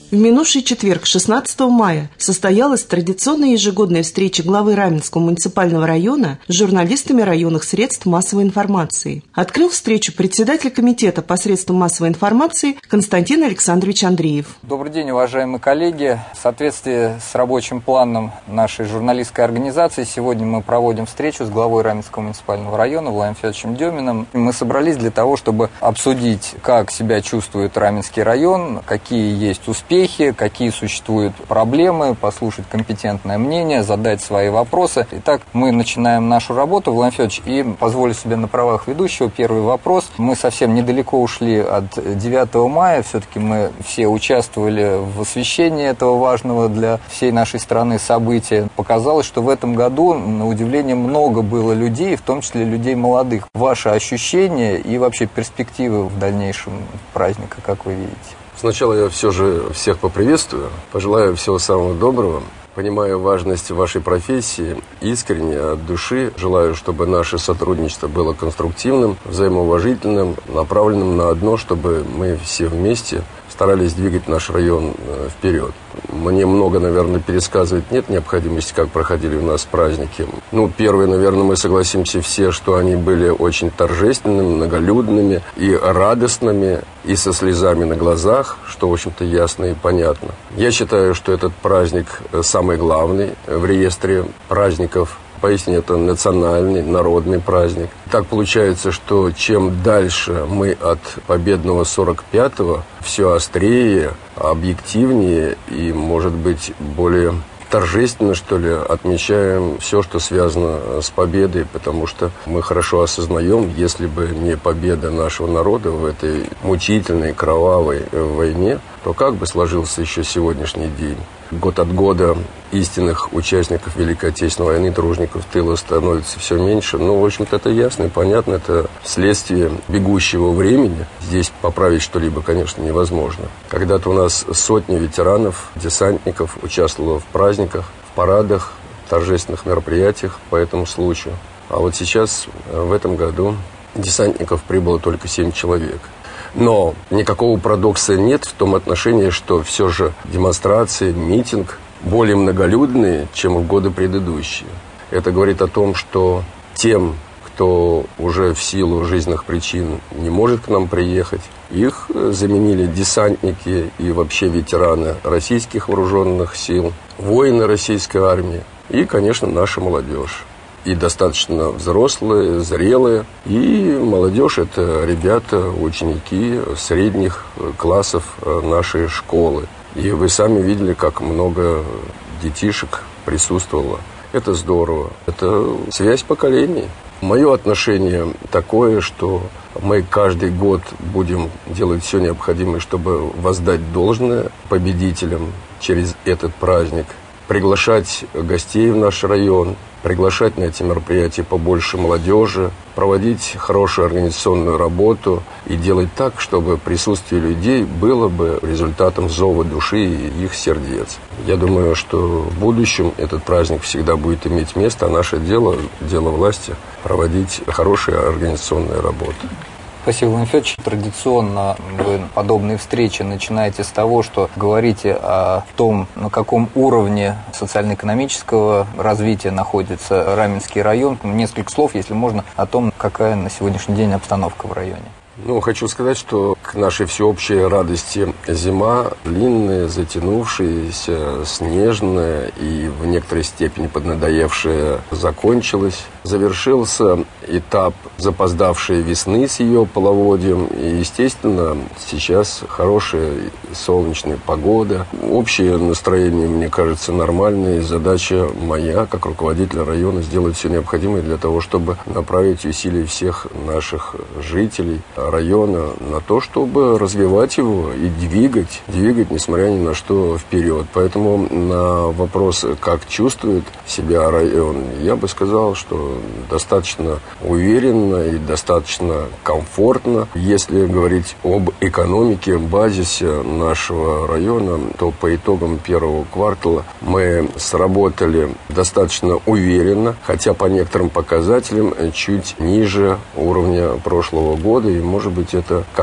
В минувший четверг, 16 мая, состоялась традиционная ежегодная встреча главы Раменского муниципального района с журналистами районных средств массовой информации. Открыл встречу председатель комитета по средствам массовой информации Константин Александрович Андреев. Добрый день, уважаемые коллеги. В соответствии с рабочим планом нашей журналистской организации сегодня мы проводим встречу с главой Раменского муниципального района Владимиром Федоровичем Деминым. Мы собрались для того, чтобы обсудить, как себя чувствует Раменский район, какие есть успехи, какие существуют проблемы, послушать компетентное мнение, задать свои вопросы. Итак, мы начинаем нашу работу, Владимир Федорович, и позволю себе на правах ведущего первый вопрос. Мы совсем недалеко ушли от 9 мая, все-таки мы все участвовали в освещении этого важного для всей нашей страны события. Показалось, что в этом году, на удивление, много было людей, в том числе людей молодых. Ваши ощущения и вообще перспективы в дальнейшем праздника, как вы видите? Сначала я все же всех поприветствую, пожелаю всего самого доброго. Понимаю важность вашей профессии, искренне, от души желаю, чтобы наше сотрудничество было конструктивным, взаимоуважительным, направленным на одно, чтобы мы все вместе старались двигать наш район вперед. Мне много, наверное, пересказывать нет необходимости, как проходили у нас праздники. Первое, наверное, мы согласимся все, что они были очень торжественными, многолюдными и радостными, и со слезами на глазах, что, в общем-то, ясно и понятно. Я считаю, что этот праздник самый главный в реестре праздников. Поистине, это национальный, народный праздник. Так получается, что чем дальше мы от победного 45-го, все острее, объективнее и, может быть, более торжественно, что ли, отмечаем все, что связано с победой, потому что мы хорошо осознаем, если бы не победа нашего народа в этой мучительной, кровавой войне, то как бы сложился еще сегодняшний день? Год от года истинных участников Великой Отечественной войны, тружеников тыла, становится все меньше. В общем-то, это ясно и понятно. Это следствие бегущего времени. Здесь поправить что-либо, конечно, невозможно. Когда-то у нас сотни ветеранов, десантников участвовало в праздниках, в парадах, торжественных мероприятиях по этому случаю. А вот сейчас, в этом году, десантников прибыло только 7 человек. Но никакого парадокса нет в том отношении, что все же демонстрации, митинг более многолюдные, чем в годы предыдущие. Это говорит о том, что тем, кто уже в силу жизненных причин не может к нам приехать, их заменили десантники и вообще ветераны российских вооруженных сил, воины российской армии и, конечно, наша молодежь. И достаточно взрослые, зрелые. И молодежь – это ребята, ученики средних классов нашей школы. И вы сами видели, как много детишек присутствовало. Это здорово. Это связь поколений. Мое отношение такое, что мы каждый год будем делать все необходимое, чтобы воздать должное победителям через этот праздник, приглашать гостей в наш район, приглашать на эти мероприятия побольше молодежи, проводить хорошую организационную работу и делать так, чтобы присутствие людей было бы результатом зова души и их сердец. Я думаю, что в будущем этот праздник всегда будет иметь место, а наше дело власти, проводить хорошие организационные работы. Спасибо, Владимир Федорович. Традиционно вы подобные встречи начинаете с того, что говорите о том, на каком уровне социально-экономического развития находится Раменский район. Несколько слов, если можно, о том, какая на сегодняшний день обстановка в районе. Хочу сказать, что к нашей всеобщей радости зима длинная, затянувшаяся, снежная и в некоторой степени поднадоевшая закончилась. Завершился этап запоздавшей весны с ее половодьем. И, естественно, сейчас хорошая солнечная погода. Общее настроение, мне кажется, нормальное. И задача моя, как руководителя района, сделать все необходимое для того, чтобы направить усилия всех наших жителей района на то, чтобы развивать его и двигать, несмотря ни на что, вперед. Поэтому на вопрос, как чувствует себя район, я бы сказал, что достаточно уверенно и достаточно комфортно. Если говорить об экономике, базисе нашего района, то по итогам первого квартала мы сработали достаточно уверенно, хотя по некоторым показателям чуть ниже уровня прошлого года. И, может быть, это как одна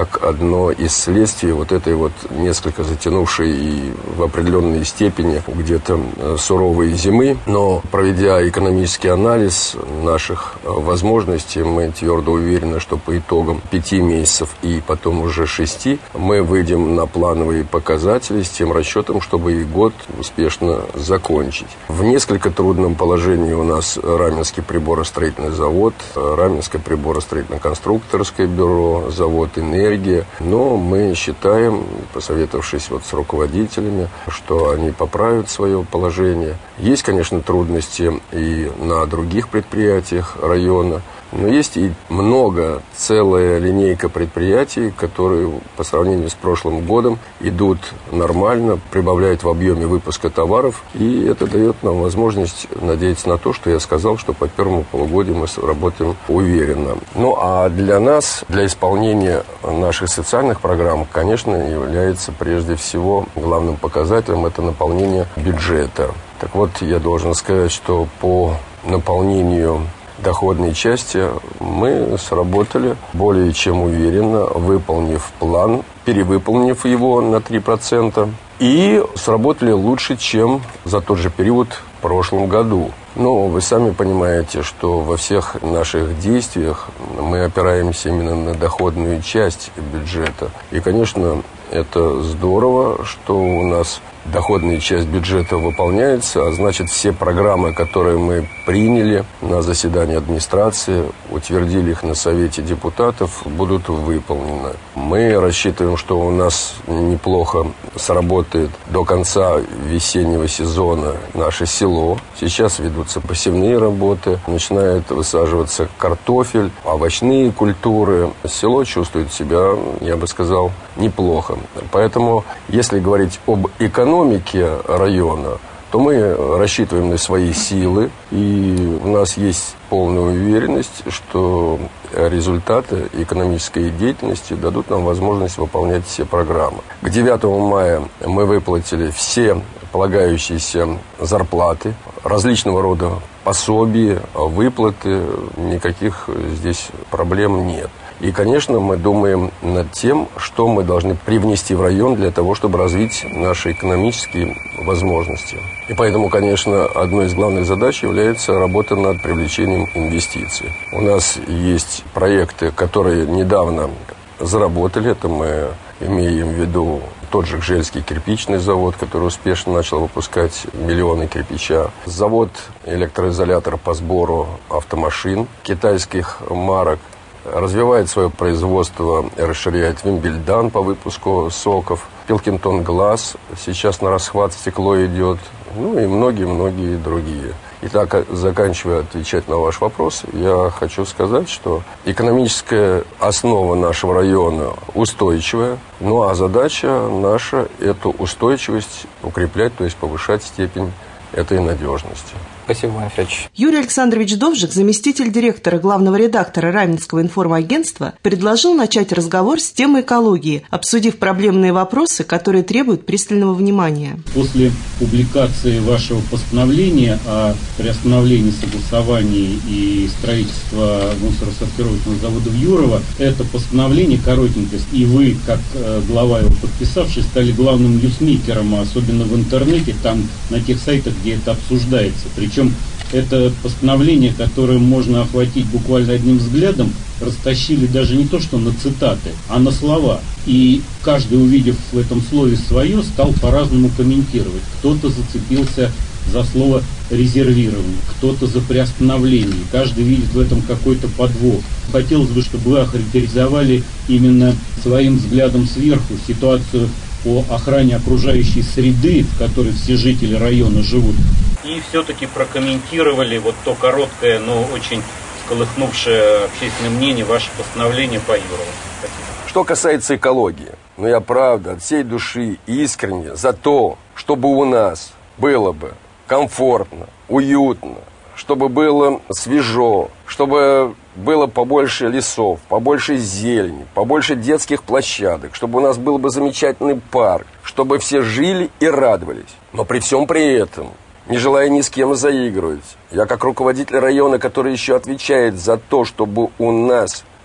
одно из следствий вот этой вот несколько затянувшей и в определенной степени где-то суровой зимы. Но проведя экономический анализ наших возможностей, мы твердо уверены, что по итогам 5 месяцев и потом уже 6 мы выйдем на плановые показатели с тем расчетом, чтобы и год успешно закончить. В несколько трудном положении у нас Раменский приборостроительный завод, Раменское приборостроительно-конструкторское бюро, завод «Энергия». Но мы считаем, посоветовавшись с руководителями, что они поправят свое положение. Есть, конечно, трудности и на других предприятиях района, но есть и целая линейка предприятий, которые по сравнению с прошлым годом идут нормально, прибавляют в объеме выпуска товаров. И это дает нам возможность надеяться на то, что я сказал, что по первому полугодию мы работаем уверенно. Ну а для нас, для исполнения наших социальных программ, конечно, является прежде всего главным показателем это наполнение бюджета. Так вот, я должен сказать, что по наполнению доходной части мы сработали более чем уверенно, выполнив план, перевыполнив его на 3%, и сработали лучше, чем за тот же период в прошлом году. Но вы сами понимаете, что во всех наших действиях мы опираемся именно на доходную часть бюджета. И, конечно, это здорово, что у нас доходная часть бюджета выполняется, а значит, все программы, которые мы приняли на заседании администрации, утвердили их на Совете депутатов, будут выполнены. Мы рассчитываем, что у нас неплохо сработает до конца весеннего сезона наше село. Сейчас ведутся посевные работы, начинает высаживаться картофель, овощные культуры. Село чувствует себя, я бы сказал, неплохо. Поэтому, если говорить об экономике района, то мы рассчитываем на свои силы, и у нас есть полная уверенность, что результаты экономической деятельности дадут нам возможность выполнять все программы. К 9 мая мы выплатили все полагающиеся зарплаты, различного рода пособия, выплаты, никаких здесь проблем нет. И, конечно, мы думаем над тем, что мы должны привнести в район для того, чтобы развить наши экономические возможности. И поэтому, конечно, одной из главных задач является работа над привлечением инвестиций. У нас есть проекты, которые недавно заработали. Это мы имеем в виду тот же Гжельский кирпичный завод, который успешно начал выпускать миллионы кирпича. Завод электроизолятор по сбору автомашин китайских марок. Развивает свое производство, расширяет Вимбельдан по выпуску соков. Пилкингтон Глаз сейчас на расхват стекло идет. Ну и многие-многие другие. Итак, заканчивая отвечать на ваш вопрос, я хочу сказать, что экономическая основа нашего района устойчивая. Ну а задача наша – эту устойчивость укреплять, то есть повышать степень этой надежности. Спасибо, Иван Федорович. Юрий Александрович Довжик, заместитель директора главного редактора Раменского информагентства, предложил начать разговор с темы экологии, обсудив проблемные вопросы, которые требуют пристального внимания. После публикации вашего постановления о приостановлении согласований и строительства мусоросортировочного завода в Юрово, это постановление коротенькое, и вы, как глава его подписавший, стали главным ньюсмейкером, особенно в интернете, там на тех сайтах, где это обсуждается. Причем это постановление, которое можно охватить буквально одним взглядом, растащили даже не то что на цитаты, а на слова. И каждый, увидев в этом слове свое, стал по-разному комментировать. Кто-то зацепился за слово «резервирование», кто-то за приостановление. Каждый видит в этом какой-то подвох. Хотелось бы, чтобы вы охарактеризовали именно своим взглядом сверху ситуацию по охране окружающей среды, в которой все жители района живут. И все-таки прокомментировали вот то короткое, но очень всколыхнувшее общественное мнение ваше постановление по Юрову. Что касается экологии, я правда от всей души искренне за то, чтобы у нас было бы комфортно, уютно, чтобы было свежо, чтобы было побольше лесов, побольше зелени, побольше детских площадок, чтобы у нас был бы замечательный парк, чтобы все жили и радовались. Но при всем при этом, не желая ни с кем заигрывать, я как руководитель района, который еще отвечает за то, чтобы у нас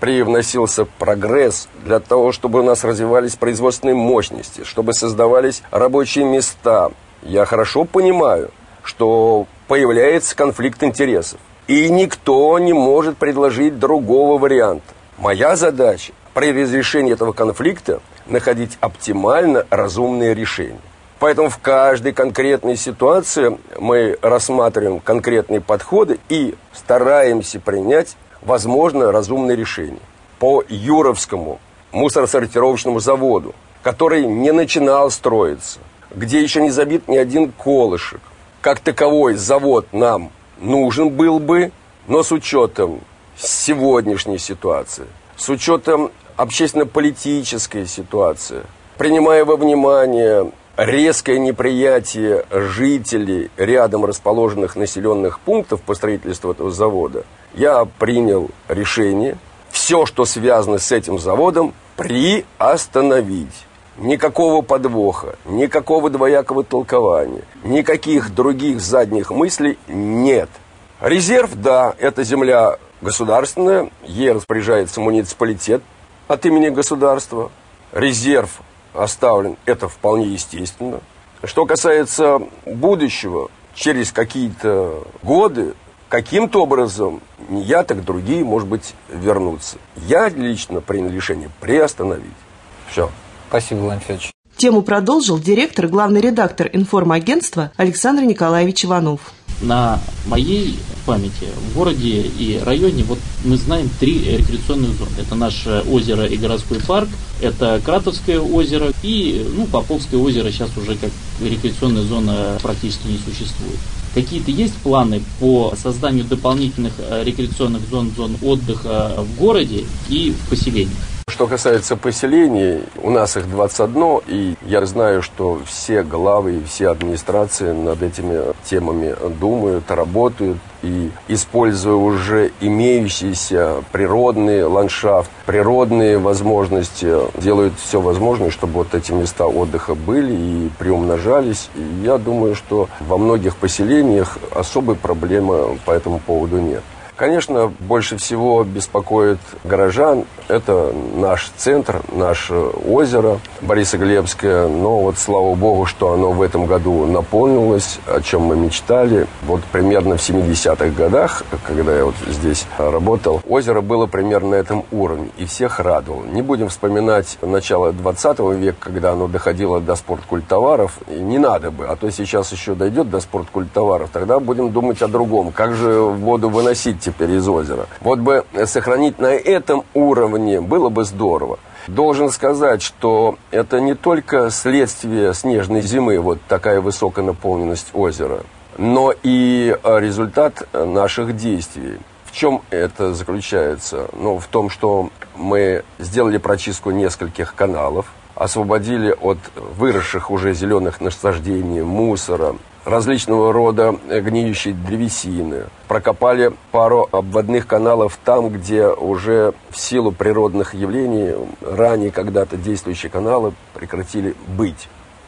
привносился прогресс для того, чтобы у нас развивались производственные мощности, чтобы создавались рабочие места. Я хорошо понимаю, что появляется конфликт интересов. И никто не может предложить другого варианта. Моя задача при разрешении этого конфликта находить оптимально разумные решения. Поэтому в каждой конкретной ситуации мы рассматриваем конкретные подходы и стараемся принять возможно разумные решения. По Юровскому мусоросортировочному заводу, который не начинал строиться, где еще не забит ни один колышек, как таковой завод нам нужен был бы, но с учетом сегодняшней ситуации, с учетом общественно-политической ситуации, принимая во внимание резкое неприятие жителей рядом расположенных населенных пунктов по строительству этого завода, я принял решение все, что связано с этим заводом, приостановить. Никакого подвоха, никакого двоякого толкования, никаких других задних мыслей нет. Резерв, да, это земля государственная, ей распоряжается муниципалитет от имени государства. Резерв оставлен, это вполне естественно. Что касается будущего, через какие-то годы, каким-то образом, не я, так другие, может быть, вернутся. Я лично принял решение приостановить. Все. Спасибо, Владимир Федорович. Тему продолжил директор, главный редактор информагентства Александр Николаевич Иванов. На моей памяти в городе и районе вот мы знаем 3 рекреационные зоны. Это наше озеро и городской парк, это Кратовское озеро и Поповское озеро сейчас уже как рекреационная зона практически не существует. Какие-то есть планы по созданию дополнительных рекреационных зон отдыха в городе и в поселениях? Что касается поселений, у нас их 21, и я знаю, что все главы и все администрации над этими темами думают, работают, и используя уже имеющийся природный ландшафт, природные возможности, делают все возможное, чтобы вот эти места отдыха были и приумножались. И я думаю, что во многих поселениях особой проблемы по этому поводу нет. Конечно, больше всего беспокоит горожан, это наш центр, наше озеро Борисоглебское, но вот слава богу, что оно в этом году наполнилось, о чем мы мечтали. Вот примерно в 70-х годах, когда я вот здесь работал, озеро было примерно на этом уровне и всех радовало. Не будем вспоминать начало 20 века, когда оно доходило до спорткультоваров, и не надо бы, а то сейчас еще дойдет до спорткультоваров, тогда будем думать о другом, как же воду выносить теперь из озера. Вот бы сохранить на этом уровне было бы здорово. Должен сказать, что это не только следствие снежной зимы, вот такая высокая наполненность озера, но и результат наших действий. В чем это заключается? В том, что мы сделали прочистку нескольких каналов, освободили от выросших уже зеленых насаждений, мусора, различного рода гниющей древесины. Прокопали пару обводных каналов там, где уже в силу природных явлений ранее когда-то действующие каналы прекратили быть.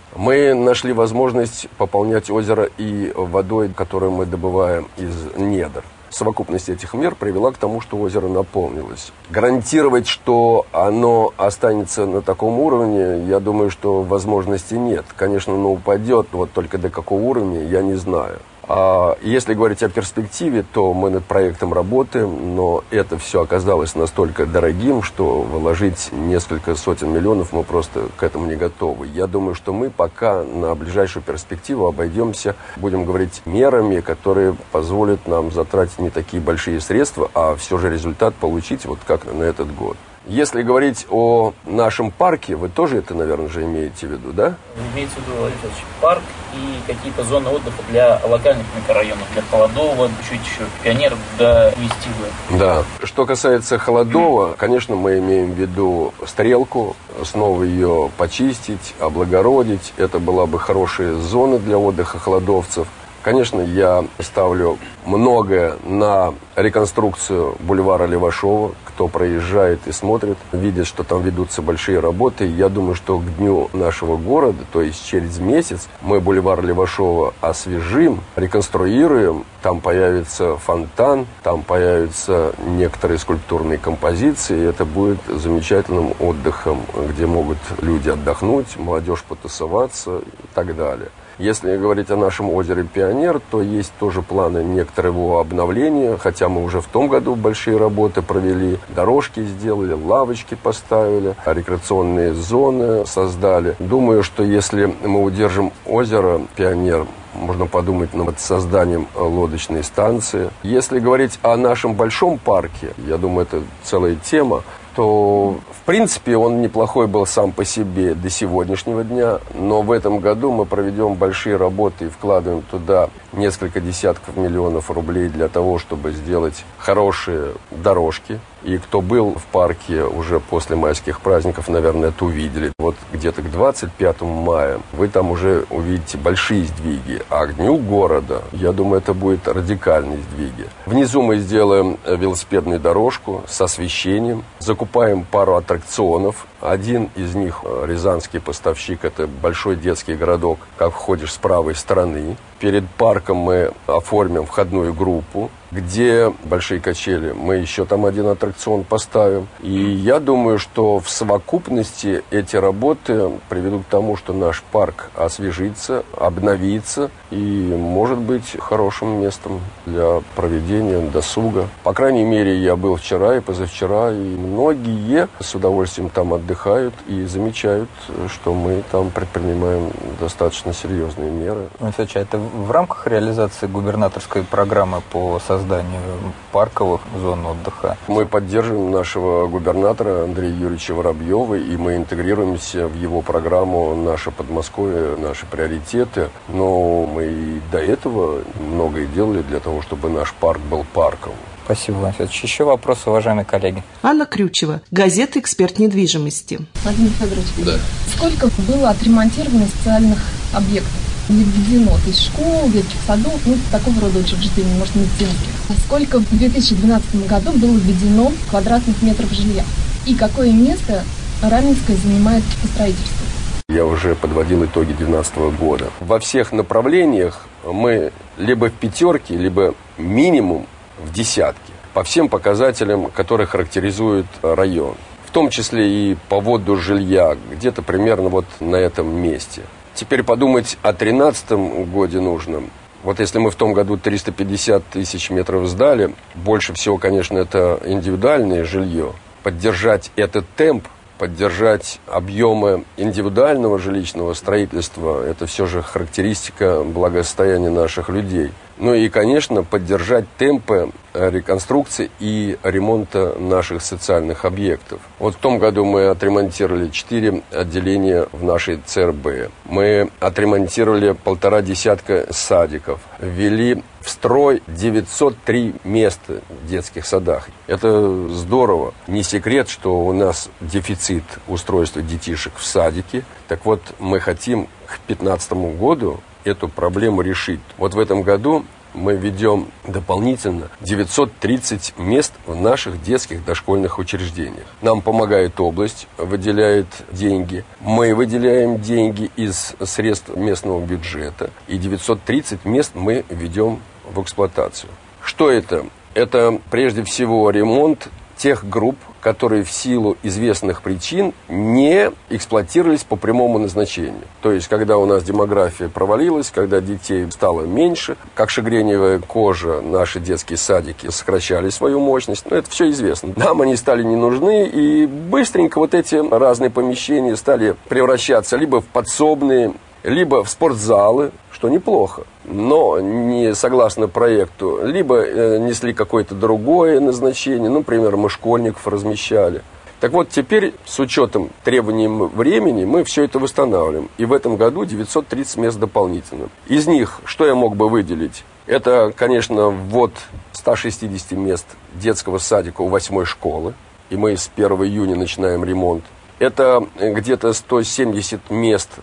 Мы нашли возможность пополнять озеро и водой, которую мы добываем из недр. Совокупность этих мер привела к тому, что озеро наполнилось. Гарантировать, что оно останется на таком уровне, я думаю, что возможности нет. Конечно, оно упадет, вот только до какого уровня, я не знаю. А если говорить о перспективе, то мы над проектом работаем, но это все оказалось настолько дорогим, что вложить несколько сотен миллионов мы просто к этому не готовы. Я думаю, что мы пока на ближайшую перспективу обойдемся, будем говорить, мерами, которые позволят нам затратить не такие большие средства, а все же результат получить вот как на этот год. Если говорить о нашем парке, вы тоже это, наверное, же имеете в виду, да? Имеется в виду, Владимир Федорович, парк и какие-то зоны отдыха для локальных микрорайонов, для Холодова, чуть еще Пионеров до Вестивы. Да. Что касается Холодова, конечно, мы имеем в виду Стрелку, снова ее почистить, облагородить. Это была бы хорошая зона для отдыха холодовцев. Конечно, я ставлю многое на реконструкцию бульвара Левашова. Кто проезжает и смотрит, видит, что там ведутся большие работы. Я думаю, что к дню нашего города, то есть через месяц, мы бульвар Левашова освежим, реконструируем. Там появится фонтан, там появятся некоторые скульптурные композиции. И это будет замечательным отдыхом, где могут люди отдохнуть, молодежь потусоваться и так далее. Если говорить о нашем озере Пионер, то есть тоже планы некоторого обновления, хотя мы уже в том году большие работы провели, дорожки сделали, лавочки поставили, рекреационные зоны создали. Думаю, что если мы удержим озеро Пионер, можно подумать над созданием лодочной станции. Если говорить о нашем большом парке, я думаю, это целая тема, то, в принципе, он неплохой был сам по себе до сегодняшнего дня, но в этом году мы проведем большие работы и вкладываем туда несколько десятков миллионов рублей для того, чтобы сделать хорошие дорожки. И кто был в парке уже после майских праздников, наверное, это увидели. Вот где-то к 25 мая вы там уже увидите большие сдвиги. А к Дню города, я думаю, это будет радикальные сдвиги. Внизу мы сделаем велосипедную дорожку с освещением, закупаем пару аттракционов. Один из них, рязанский поставщик, это большой детский городок, как входишь с правой стороны. Перед парком мы оформим входную группу, где большие качели. Мы еще там один аттракцион поставим. И я думаю, что в совокупности эти работы приведут к тому, что наш парк освежится, обновится и может быть хорошим местом для проведения досуга. По крайней мере, я был вчера и позавчера, и многие с удовольствием там отдыхают и замечают, что мы там предпринимаем достаточно серьезные меры. Это в рамках реализации губернаторской программы по созданию парковых зон отдыха? Мы поддерживаем нашего губернатора Андрея Юрьевича Воробьева, и мы интегрируемся в его программу «Наше Подмосковье», «Наши приоритеты». Но мы и до этого многое делали для того, чтобы наш парк был парковым. Спасибо, Владимир Федорович. Еще вопросы, уважаемые коллеги? Анна Крючева, газета «Эксперт недвижимости». Владимир Федорович, да. Сколько было отремонтировано социальных объектов? Не введено, то есть школ, детских садов, такого рода учреждений, может, медицинских. А сколько в 2012 году было введено квадратных метров жилья? И какое место Раменское занимает по строительству? Я уже подводил итоги 2012 года. Во всех направлениях мы либо в пятерке, либо минимум в десятке. По всем показателям, которые характеризуют район. В том числе и по вводу жилья, где-то примерно вот на этом месте. Теперь подумать о 2013 году нужно. Вот если мы в том году 350 тысяч метров сдали, больше всего, конечно, это индивидуальное жилье. Поддержать этот темп, поддержать объемы индивидуального жилищного строительства, это все же характеристика благосостояния наших людей. Ну и, конечно, поддержать темпы реконструкции и ремонта наших социальных объектов. Вот в том году мы отремонтировали 4 отделения в нашей ЦРБ. Мы отремонтировали 1,5 десятка садиков. Ввели в строй 903 места в детских садах. Это здорово. Не секрет, что у нас дефицит устройства детишек в садике. Так вот, мы хотим к 2015 году эту проблему решить. Вот в этом году мы введем дополнительно 930 мест в наших детских дошкольных учреждениях. Нам помогает область, выделяет деньги. Мы выделяем деньги из средств местного бюджета. И 930 мест мы введем в эксплуатацию. Что это? Это прежде всего ремонт тех групп, которые в силу известных причин не эксплуатировались по прямому назначению. То есть, когда у нас демография провалилась, когда детей стало меньше, как шагреневая кожа, наши детские садики сокращали свою мощность. Это все известно. Нам они стали не нужны, и быстренько вот эти разные помещения стали превращаться либо в подсобные, либо в спортзалы, что неплохо, но не согласно проекту, либо несли какое-то другое назначение, например, мы школьников размещали. Так вот, теперь с учетом требований времени мы все это восстанавливаем. И в этом году 930 мест дополнительно. Из них, что я мог бы выделить? Это, конечно, ввод 160 мест детского садика у 8-й школы. И мы с 1 июня начинаем ремонт. Это где-то 170 мест в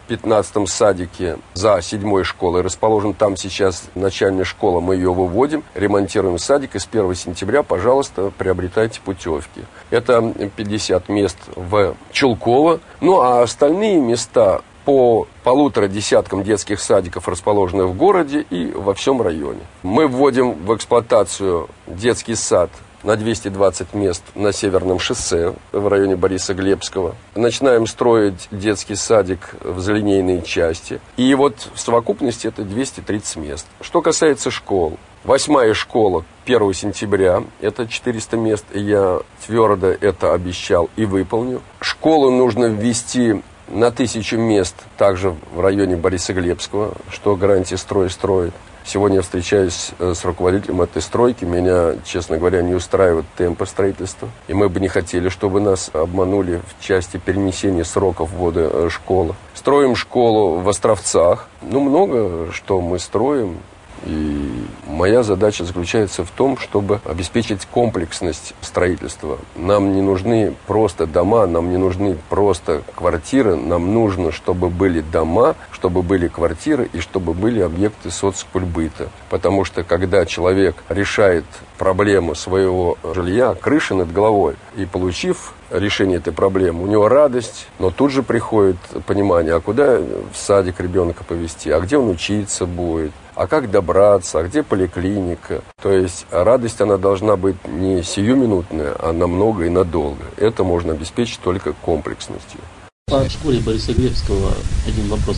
15-м садике за 7-й школой расположен. Там сейчас начальная школа, мы ее выводим, ремонтируем садик, и с 1 сентября, пожалуйста, приобретайте путевки. Это 50 мест в Чулково. Ну, а остальные места по 1,5 десяткам детских садиков, расположенных в городе и во всем районе. Мы вводим в эксплуатацию детский сад на 220 мест на Северном шоссе в районе Бориса-Глебского. Начинаем строить детский садик в залинейной части. И вот в совокупности это 230 мест. Что касается школ. 8-я школа 1 сентября, это 400 мест, и я твердо это обещал и выполню. Школу нужно ввести на 1000 мест также в районе Бориса-Глебского, что «Гарантия строй» строит. Сегодня я встречаюсь с руководителем этой стройки. Меня, честно говоря, не устраивают темпы строительства. И мы бы не хотели, чтобы нас обманули в части перенесения сроков ввода школы. Строим школу в Островцах. Много что мы строим. И моя задача заключается в том, чтобы обеспечить комплексность строительства. Нам не нужны просто дома, нам не нужны просто квартиры. Нам нужно, чтобы были дома, чтобы были квартиры и чтобы были объекты соцкультбыта. Потому что когда человек решает проблему своего жилья, крыши над головой, и получив решение этой проблемы, у него радость, но тут же приходит понимание, а куда в садик ребенка повезти, а где он учиться будет, а как добраться, а где поликлиника. То есть радость, она должна быть не сиюминутная, а намного и надолго. Это можно обеспечить только комплексностью. По школе Бориса-Глебского один вопрос.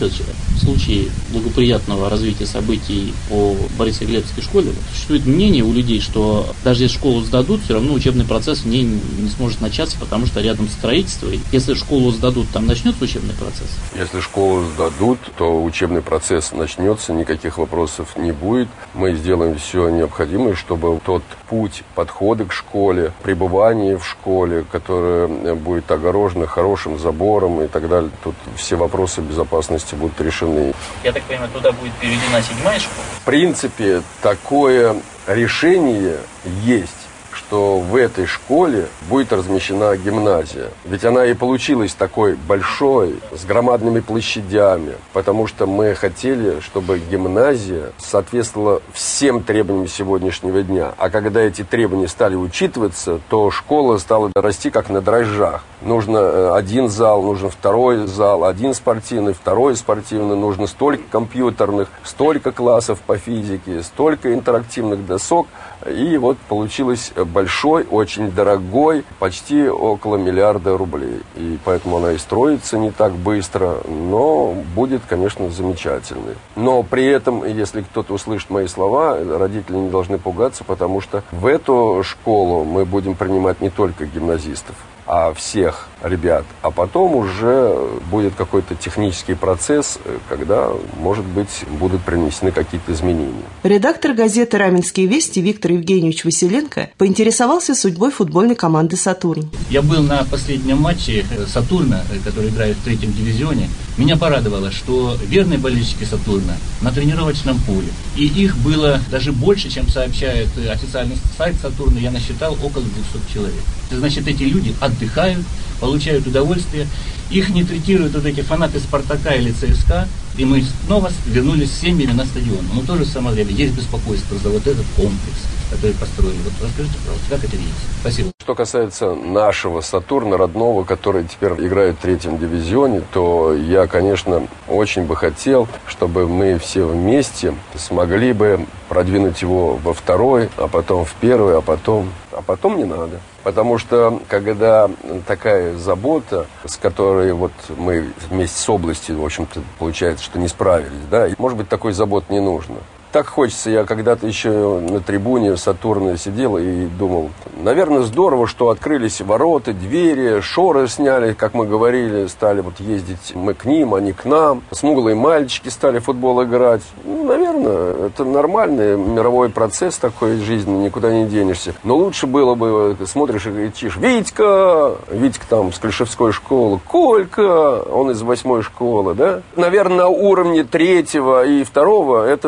В случае благоприятного развития событий по Бориса-Глебской школе существует мнение у людей, что даже если школу сдадут, все равно учебный процесс в ней не сможет начаться, потому что рядом строительство. Если школу сдадут, там начнется учебный процесс? Если школу сдадут, то учебный процесс начнется, никаких вопросов не будет. Мы сделаем все необходимое, чтобы тот путь подхода к школе, пребывание в школе, которое будет огорожено хорошим забором и так далее, тут все вопросы безопасности будут решены. Я так понимаю, туда будет переведена 7-я школа? В принципе, такое решение есть, что в этой школе будет размещена гимназия. Ведь она и получилась такой большой, с громадными площадями, потому что мы хотели, чтобы гимназия соответствовала всем требованиям сегодняшнего дня. А когда эти требования стали учитываться, то школа стала расти как на дрожжах. Нужно один зал, нужен второй зал, один спортивный, второй спортивный, нужно столько компьютерных, столько классов по физике, столько интерактивных досок. И вот получилось большой, очень дорогой, почти около 1 миллиарда рублей. И поэтому она и строится не так быстро, но будет, конечно, замечательной. Но при этом, если кто-то услышит мои слова, родители не должны пугаться, потому что в эту школу мы будем принимать не только гимназистов, а всех ребят. А потом уже будет какой-то технический процесс, когда, может быть, будут принесены какие-то изменения. Редактор газеты «Раменские вести» Виктор Евгеньевич Василенко поинтересовался судьбой футбольной команды «Сатурн». Я был на последнем матче «Сатурна», который играет в 3-м дивизионе. Меня порадовало, что верные болельщики «Сатурна» на тренировочном поле. И их было даже больше, чем сообщает официальный сайт «Сатурна». Я насчитал около 200 человек. Значит, эти люди отдыхают, получают удовольствие. Их не третируют вот эти фанаты «Спартака» или «ЦСКА». И мы снова вернулись с семьями на стадион. Но тоже в самое время есть беспокойство за вот этот комплекс, который построили. Вот расскажите, пожалуйста, как это видите? Спасибо. Что касается нашего «Сатурна» родного, который теперь играет в 3-м дивизионе, то я, конечно, очень бы хотел, чтобы мы все вместе смогли бы продвинуть его во 2-й, а потом в 1-й, а потом не надо. Потому что, когда такая забота, с которой вот мы вместе с областью, в общем-то, получается, что не справились, да, может быть, такой заботы не нужно. Так хочется, я когда-то еще на трибуне Сатурна сидел и думал, наверное, здорово, что открылись ворота, двери, шоры сняли, как мы говорили, стали вот ездить мы к ним, они к нам. Смуглые мальчики стали в футбол играть. Наверное, это нормальный мировой процесс такой жизни, никуда не денешься. Но лучше было бы, смотришь и кричишь, Витька там с Клишевской школы, Колька, он из 8-й школы, да? Наверное, на уровне 3-го и 2-го это вполне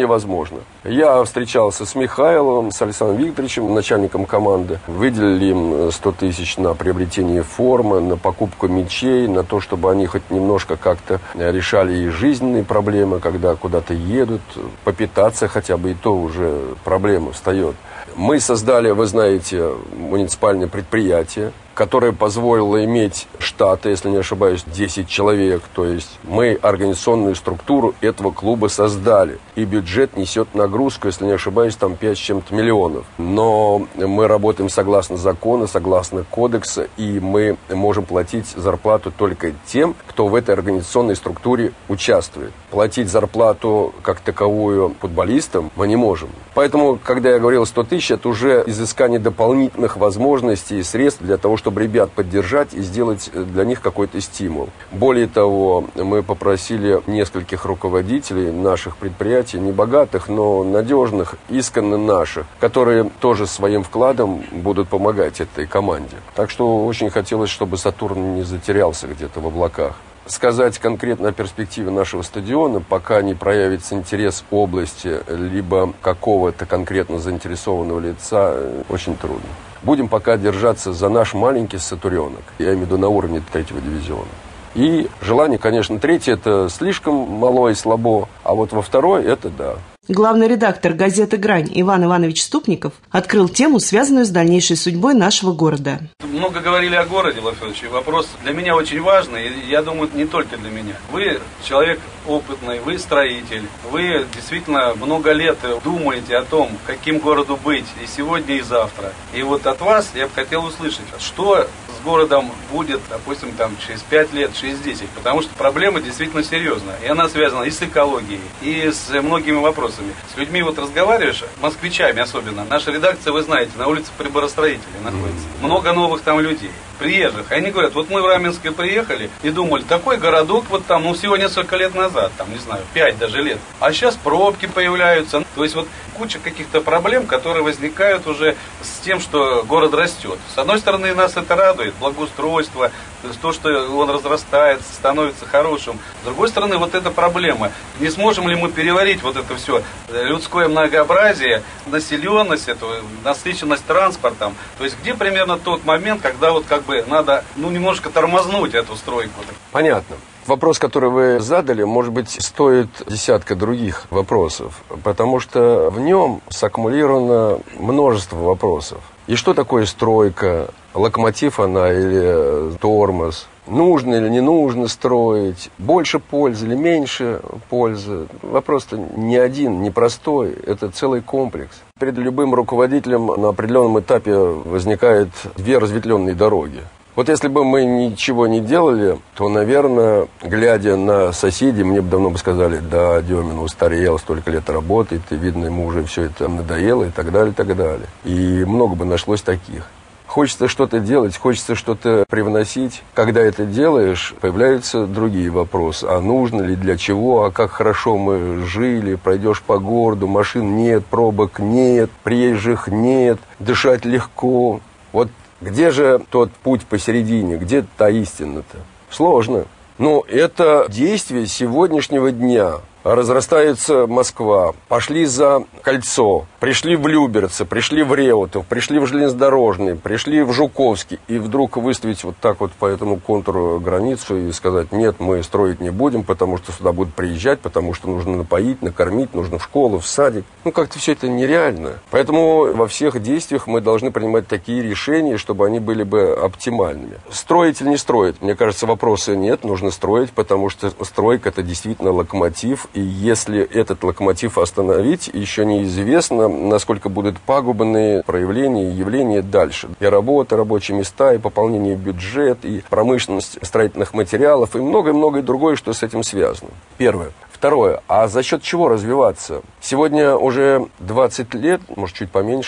вполне возможно. Я встречался с Михайловым, с Александром Викторовичем, начальником команды. Выделили им 100 тысяч на приобретение формы, на покупку мячей, на то, чтобы они хоть немножко как-то решали и жизненные проблемы, когда куда-то едут, попитаться хотя бы, и то уже проблема встает. Мы создали, вы знаете, муниципальное предприятие, которое позволило иметь штаты, если не ошибаюсь, 10 человек. То есть мы организационную структуру этого клуба создали. И бюджет несет нагрузку, если не ошибаюсь, там 5 с чем-то миллионов. Но мы работаем согласно закону, согласно кодекса, и мы можем платить зарплату только тем, кто в этой организационной структуре участвует. Платить зарплату как таковую футболистам мы не можем. Поэтому, когда я говорил 100 тысяч, это уже изыскание дополнительных возможностей и средств для того, чтобы ребят поддержать и сделать для них какой-то стимул. Более того, мы попросили нескольких руководителей наших предприятий, не богатых, но надежных, искренне наших, которые тоже своим вкладом будут помогать этой команде. Так что очень хотелось, чтобы «Сатурн» не затерялся где-то в облаках. Сказать конкретно о перспективе нашего стадиона, пока не проявится интерес области, либо какого-то конкретно заинтересованного лица, очень трудно. Будем пока держаться за наш маленький «Сатуренок», я имею в виду на уровне 3-го дивизиона. И желание, конечно, 3-й это слишком мало и слабо, а вот во 2-й это да. Главный редактор газеты «Грань» Иван Иванович Ступников открыл тему, связанную с дальнейшей судьбой нашего города. Много говорили о городе, Владимир Федорович, и вопрос для меня очень важный, и я думаю, не только для меня. Вы человек опытный, вы строитель, вы действительно много лет думаете о том, каким городу быть и сегодня, и завтра. И вот от вас я бы хотел услышать, что с городом будет, допустим, там, через 5 лет, через 10, потому что проблема действительно серьезная, и она связана и с экологией, и с многими вопросами. С людьми вот разговариваешь, москвичами особенно. Наша редакция, вы знаете, на улице Приборостроителей находится. Много новых там людей, приезжих. Они говорят, вот мы в Раменское приехали и думали, такой городок вот там, ну всего несколько лет назад, там, не знаю, 5 даже лет. А сейчас пробки появляются. То есть вот куча каких-то проблем, которые возникают уже с тем, что город растет. С одной стороны, нас это радует, благоустройство, то есть то, что он разрастается, становится хорошим. С другой стороны, вот эта проблема. Не сможем ли мы переварить вот это все людское многообразие, населенность, эту насыщенность транспортом? То есть где примерно тот момент, когда вот как бы надо, ну, немножко тормознуть эту стройку? Понятно. Вопрос, который вы задали, может быть, стоит десятка других вопросов, потому что в нем саккумулировано множество вопросов. И что такое стройка? Локомотив она или тормоз? Нужно или не нужно строить? Больше пользы или меньше пользы? Вопрос-то не один, не простой. Это целый комплекс. Перед любым руководителем на определенном этапе возникают 2 разветвленные дороги. Вот если бы мы ничего не делали, то, наверное, глядя на соседей, мне бы давно бы сказали, да, Демин устарел, столько лет работает, и, видно, ему уже все это надоело, и так далее, и так далее. И много бы нашлось таких. Хочется что-то делать, хочется что-то привносить. Когда это делаешь, появляются другие вопросы. А нужно ли, для чего, а как хорошо мы жили, пройдешь по городу, машин нет, пробок нет, приезжих нет, дышать легко. Вот где же тот путь посередине, где та истина-то? Сложно. Но это действие сегодняшнего дня. Разрастается Москва, пошли за Кольцо, пришли в Люберцы, пришли в Реутов, пришли в Железнодорожный, пришли в Жуковский. И вдруг выставить вот так вот по этому контуру границу и сказать, нет, мы строить не будем, потому что сюда будут приезжать, потому что нужно напоить, накормить, нужно в школу, в садик. Ну, как-то все это нереально. Поэтому во всех действиях мы должны принимать такие решения, чтобы они были бы оптимальными. Строить или не строить? Мне кажется, вопроса нет, нужно строить, потому что стройка – это действительно локомотив. И если этот локомотив остановить, еще неизвестно, насколько будут пагубные проявления и явления дальше. И работа, рабочие места, и пополнение бюджета, и промышленность строительных материалов, и многое-многое другое, что с этим связано. Первое. Второе. А за счет чего развиваться? Сегодня уже 20 лет, может, чуть поменьше,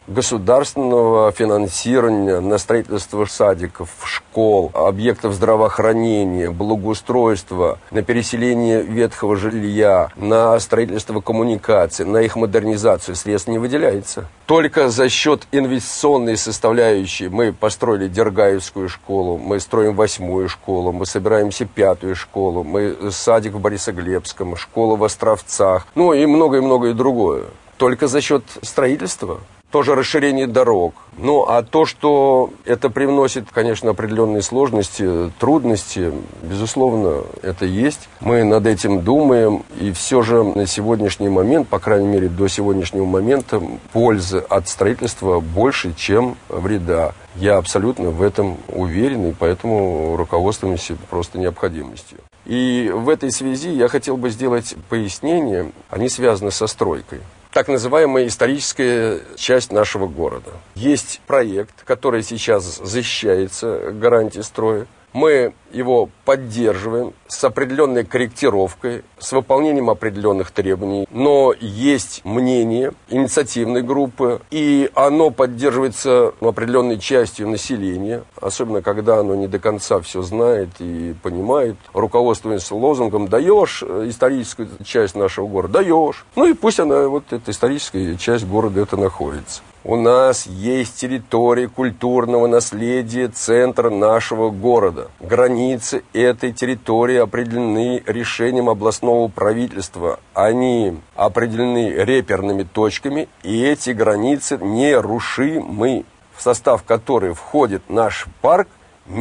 государственного финансирования на строительство садиков, школ, объектов здравоохранения, благоустройства, на переселение ветхого жилья, на строительство коммуникаций, на их модернизацию средств не выделяется. Только за счет инвестиционной составляющей мы построили Дергаевскую школу, мы строим 8-ю школу, мы собираемся 5-ю школу, мы садик в Борисоглебском, школа в Островцах, ну и многое-многое другое. Только за счет строительства. Тоже расширение дорог. Ну, а то, что это привносит, конечно, определенные сложности, трудности, безусловно, это есть. Мы над этим думаем, и все же на сегодняшний момент, по крайней мере, до сегодняшнего момента, пользы от строительства больше, чем вреда. Я абсолютно в этом уверен, и поэтому руководствуемся просто необходимостью. И в этой связи я хотел бы сделать пояснение, они связаны со стройкой. Так называемая историческая часть нашего города. Есть проект, который сейчас защищается гарантией строя. Мы его поддерживаем с определенной корректировкой, с выполнением определенных требований. Но есть мнение инициативной группы, и оно поддерживается определенной частью населения, особенно когда оно не до конца все знает и понимает, руководствуясь лозунгом «даешь историческую часть нашего города, даешь». Ну и пусть она, вот эта историческая часть города, это находится. У нас есть территория культурного наследия центра нашего города. Границы этой территории определены решением областного правительства. Они определены реперными точками, и эти границы нерушимы, в состав которой входит наш парк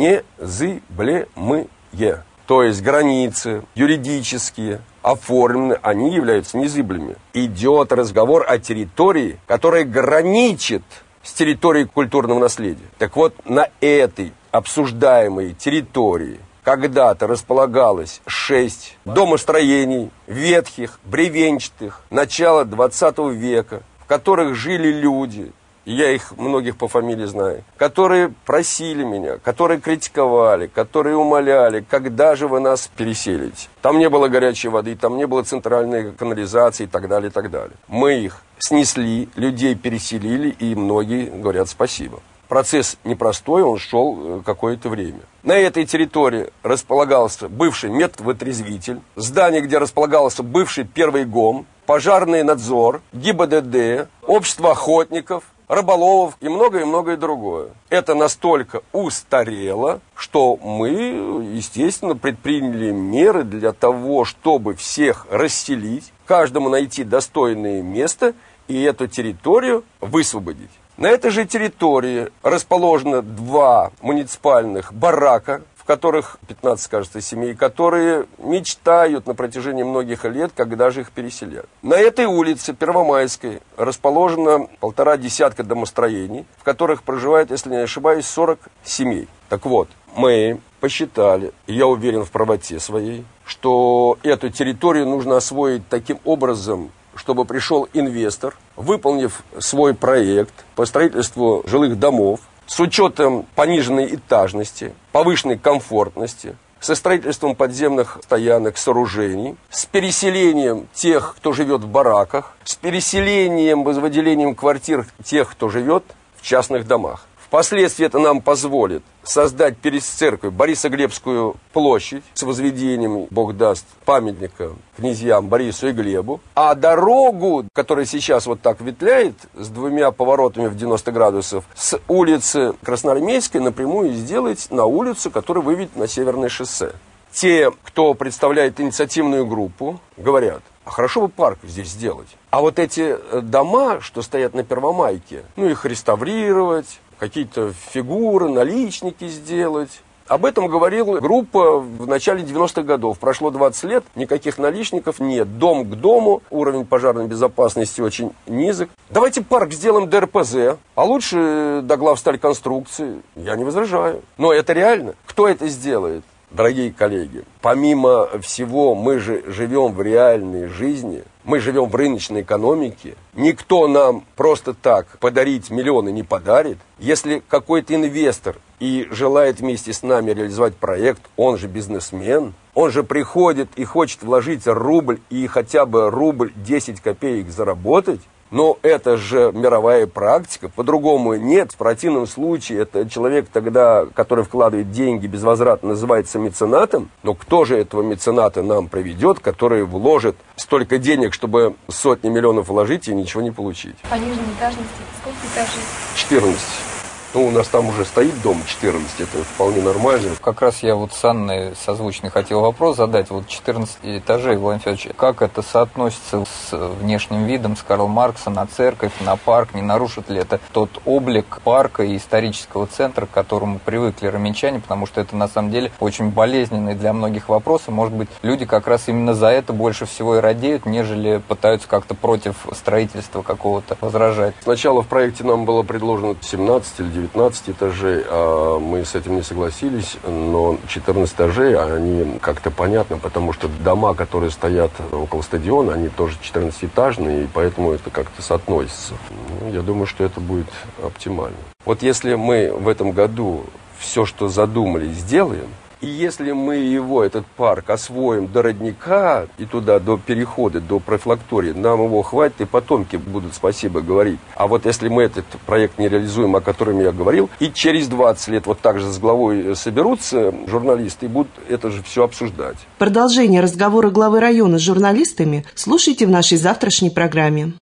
незыблемые. То есть границы юридические, оформлены, они являются незыблемыми. Идет разговор о территории, которая граничит с территорией культурного наследия. Так вот, на этой обсуждаемой территории когда-то располагалось 6 домостроений, ветхих, бревенчатых, начала 20 века, в которых жили люди, я их многих по фамилии знаю, которые просили меня, которые критиковали, которые умоляли, когда же вы нас переселите. Там не было горячей воды, там не было центральной канализации и так далее, и так далее. Мы их снесли, людей переселили, и многие говорят спасибо. Процесс непростой, он шел какое-то время. На этой территории располагался бывший медвотрезвитель, здание, где располагался бывший первый ГОМ, пожарный надзор, ГИБДД, общество охотников, рыболовов и многое другое. Это настолько устарело, что мы, естественно, предприняли меры для того, чтобы всех расселить, каждому найти достойное место и эту территорию высвободить. На этой же территории расположено 2 муниципальных барака, в которых 15, кажется, семей, которые мечтают на протяжении многих лет, когда же их переселят. На этой улице Первомайской расположено 1,5 десятка домостроений, в которых проживает, если не ошибаюсь, 40 семей. Так вот, мы посчитали, и я уверен в правоте своей, что эту территорию нужно освоить таким образом, чтобы пришел инвестор, выполнив свой проект по строительству жилых домов, с учетом пониженной этажности, повышенной комфортности, со строительством подземных стоянок, сооружений, с переселением тех, кто живет в бараках, с переселением, выделением квартир тех, кто живет в частных домах. Впоследствии это нам позволит создать перед церковью Борисоглебскую площадь с возведением, Бог даст, памятника князьям Борису и Глебу. А дорогу, которая сейчас вот так ветляет, с 2 поворотами в 90 градусов, с улицы Красноармейской напрямую сделать на улицу, которая выведет на Северное шоссе. Те, кто представляет инициативную группу, говорят: а хорошо бы парк здесь сделать. А вот эти дома, что стоят на Первомайке, их реставрировать, какие-то фигуры, наличники сделать. Об этом говорила группа в начале 90-х годов. Прошло 20 лет, никаких наличников нет. Дом к дому, уровень пожарной безопасности очень низок. Давайте парк сделаем ДРПЗ, а лучше до главстальконструкции. Я не возражаю. Но это реально. Кто это сделает? Дорогие коллеги, помимо всего, мы же живем в реальной жизни, мы живем в рыночной экономике. Никто нам просто так подарить миллионы не подарит. Если какой-то инвестор и желает вместе с нами реализовать проект, он же бизнесмен, он же приходит и хочет вложить рубль и хотя бы рубль 10 копеек заработать, Но это же мировая практика, по-другому нет. В противном случае это человек тогда, который вкладывает деньги безвозвратно, называется меценатом. Но кто же этого мецената нам проведет, который вложит столько денег, чтобы сотни миллионов вложить и ничего не получить? По нижней этажности сколько этажей? 14. У нас там уже стоит дом 14, это вполне нормально. Как раз я с Анной созвучный хотел вопрос задать. 14 этажей, Владимир Федорович, как это соотносится с внешним видом, с Карла Маркса, на церковь, на парк? Не нарушит ли это тот облик парка и исторического центра, к которому привыкли роменчане? Потому что это, на самом деле, очень болезненный для многих вопрос. И, может быть, люди как раз именно за это больше всего и радеют, нежели пытаются как-то против строительства какого-то возражать. Сначала в проекте нам было предложено 17 или 19 этажей, а мы с этим не согласились, но 14 этажей, они как-то понятно, потому что дома, которые стоят около стадиона, они тоже 14-этажные, и поэтому это как-то соотносится. Я думаю, что это будет оптимально. Если мы в этом году все, что задумали, сделаем, и если мы его, этот парк, освоим до родника и туда, до перехода, до профилактории, нам его хватит, и потомки будут спасибо говорить. А если мы этот проект не реализуем, о котором я говорил, и через 20 лет так же с главой соберутся журналисты и будут это же все обсуждать. Продолжение разговора главы района с журналистами слушайте в нашей завтрашней программе.